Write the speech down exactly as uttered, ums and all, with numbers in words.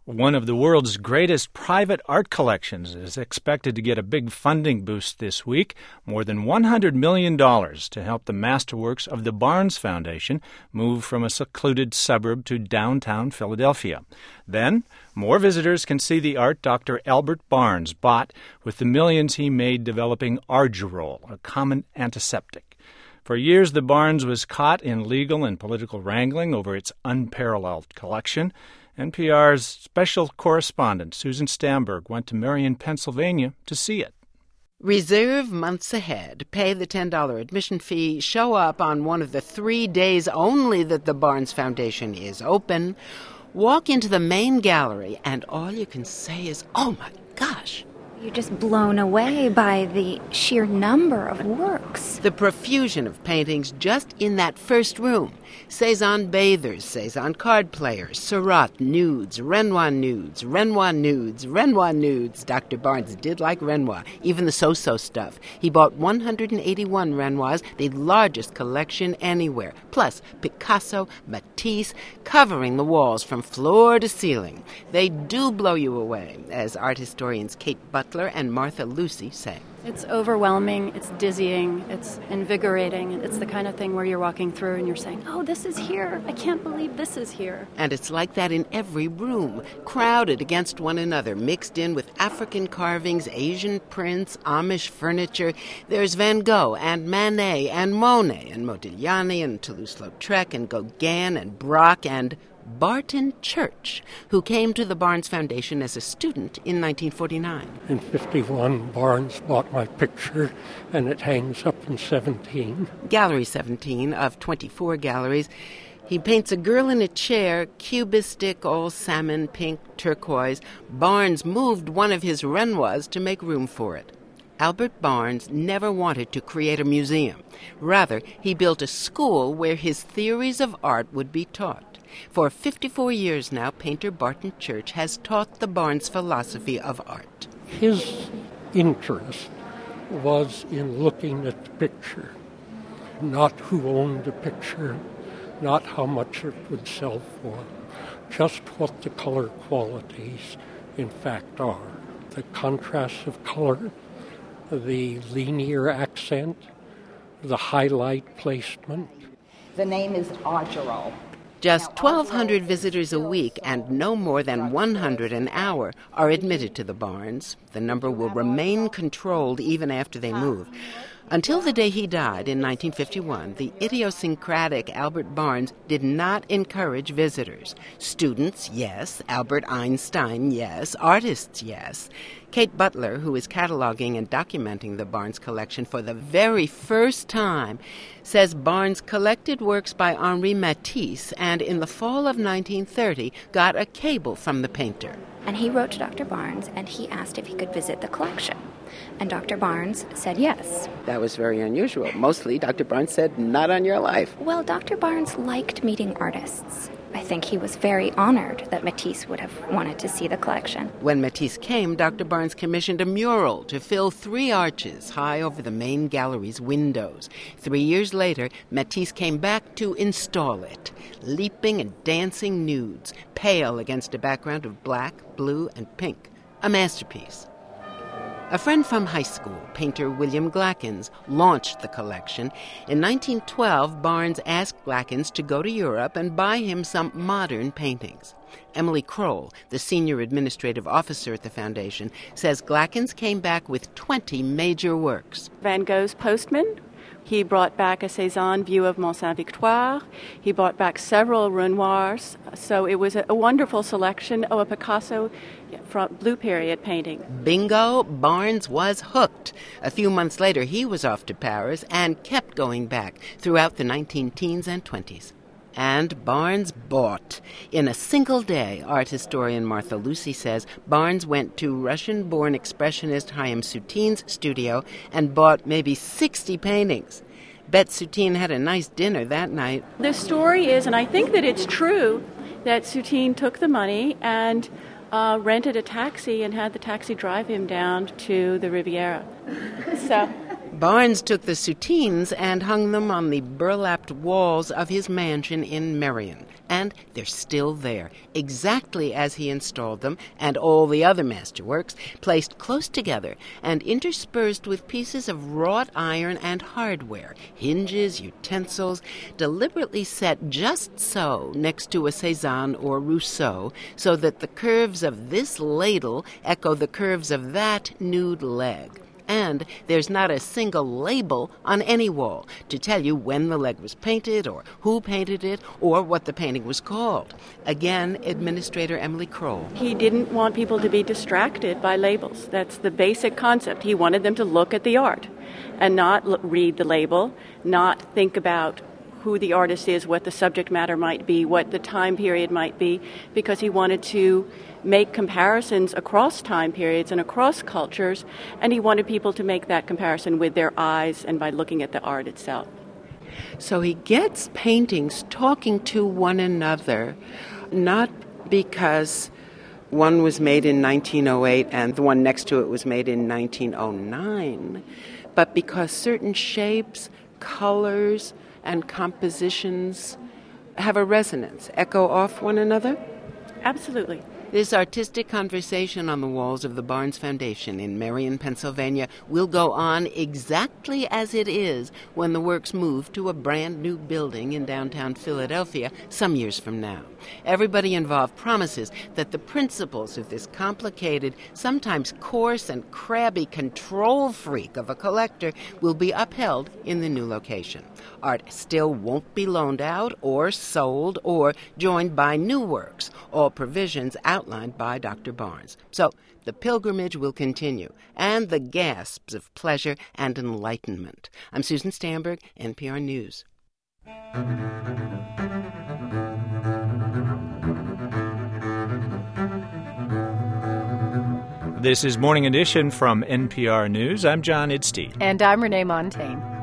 One of the world's greatest private art collections is expected to get a big funding boost this week, more than one hundred million dollars, to help the masterworks of the Barnes Foundation move from a secluded suburb to downtown Philadelphia. Then, more visitors can see the art Doctor Albert Barnes bought with the millions he made developing Argirol, a common antiseptic. For years, the Barnes was caught in legal and political wrangling over its unparalleled collection. N P R's special correspondent Susan Stamberg went to Marion, Pennsylvania to see it. Reserve months ahead, pay the ten dollars admission fee, show up on one of the three days only that the Barnes Foundation is open, walk into the main gallery, and all you can say is, oh my gosh. You're just blown away by the sheer number of works. The profusion of paintings just in that first room. Cezanne bathers, Cezanne card players, Seurat nudes, Renoir nudes, Renoir nudes, Renoir nudes. Doctor Barnes did like Renoir, even the so-so stuff. He bought one hundred eighty-one Renoirs, the largest collection anywhere, plus Picasso, Matisse, covering the walls from floor to ceiling. They do blow you away, as art historians Kate Butler and Martha Lucy say. It's overwhelming, it's dizzying, it's invigorating. It's the kind of thing where you're walking through and you're saying, oh, this is here. I can't believe this is here. And it's like that in every room, crowded against one another, mixed in with African carvings, Asian prints, Amish furniture. There's Van Gogh and Manet and Monet and Modigliani and Toulouse-Lautrec and Gauguin and Braque and Barton Church, who came to the Barnes Foundation as a student in nineteen forty-nine. In fifty-one, Barnes bought my picture, and it hangs up in seventeen. Gallery seventeen of twenty-four galleries. He paints a girl in a chair, cubistic, all salmon, pink, turquoise. Barnes moved one of his Renoirs to make room for it. Albert Barnes never wanted to create a museum. Rather, he built a school where his theories of art would be taught. For fifty-four years now, painter Barton Church has taught the Barnes philosophy of art. His interest was in looking at the picture, not who owned the picture, not how much it would sell for, just what the color qualities in fact are. The contrast of color, the linear accent, the highlight placement. The name is Argirol. Just twelve hundred visitors a week and no more than one hundred an hour are admitted to the Barnes. The number will remain controlled even after they move. Until the day he died in nineteen fifty-one, the idiosyncratic Albert Barnes did not encourage visitors. Students, yes. Albert Einstein, yes. Artists, yes. Kate Butler, who is cataloging and documenting the Barnes collection for the very first time, says Barnes collected works by Henri Matisse and in the fall of nineteen thirty got a cable from the painter. And he wrote to Doctor Barnes and he asked if he could visit the collection. And Doctor Barnes said yes. That was very unusual. Mostly, Doctor Barnes said, not on your life. Well, Doctor Barnes liked meeting artists. I think he was very honored that Matisse would have wanted to see the collection. When Matisse came, Doctor Barnes commissioned a mural to fill three arches high over the main gallery's windows. Three years later, Matisse came back to install it, leaping and dancing nudes, pale against a background of black, blue, and pink. A masterpiece. A friend from high school, painter William Glackens, launched the collection. In nineteen twelve, Barnes asked Glackens to go to Europe and buy him some modern paintings. Emily Kroll, the senior administrative officer at the foundation, says Glackens came back with twenty major works. Van Gogh's Postman. He brought back a Cezanne view of Mont Saint-Victoire. He brought back several Renoirs. So it was a, a wonderful selection. Oh, a Picasso from Blue Period painting. Bingo, Barnes was hooked. A few months later, he was off to Paris and kept going back throughout the nineteen teens and twenties. And Barnes bought. In a single day, art historian Martha Lucy says, Barnes went to Russian-born expressionist Chaim Soutin's studio and bought maybe sixty paintings. Bet Soutin had a nice dinner that night. The story is, and I think that it's true, that Soutin took the money and uh, rented a taxi and had the taxi drive him down to the Riviera. So... Barnes took the Soutines and hung them on the burlapped walls of his mansion in Marion. And they're still there, exactly as he installed them, and all the other masterworks, placed close together and interspersed with pieces of wrought iron and hardware, hinges, utensils, deliberately set just so next to a Cézanne or Rousseau, so that the curves of this ladle echo the curves of that nude leg. And there's not a single label on any wall to tell you when the leg was painted or who painted it or what the painting was called. Again, Administrator Emily Kroll. He didn't want people to be distracted by labels. That's the basic concept. He wanted them to look at the art and not l- read the label, not think about who the artist is, what the subject matter might be, what the time period might be, because he wanted to make comparisons across time periods and across cultures, and he wanted people to make that comparison with their eyes and by looking at the art itself. So he gets paintings talking to one another, not because one was made in nineteen oh eight and the one next to it was made in nineteen oh nine, but because certain shapes, colors, and compositions have a resonance, echo off one another? Absolutely. This artistic conversation on the walls of the Barnes Foundation in Marion, Pennsylvania, will go on exactly as it is when the works move to a brand new building in downtown Philadelphia some years from now. Everybody involved promises that the principles of this complicated, sometimes coarse and crabby control freak of a collector will be upheld in the new location. Art still won't be loaned out or sold or joined by new works, all provisions outlined by Doctor Barnes. So the pilgrimage will continue, and the gasps of pleasure and enlightenment. I'm Susan Stamberg, N P R News. This is Morning Edition from N P R News. I'm John Idstein. And I'm Renee Montaigne.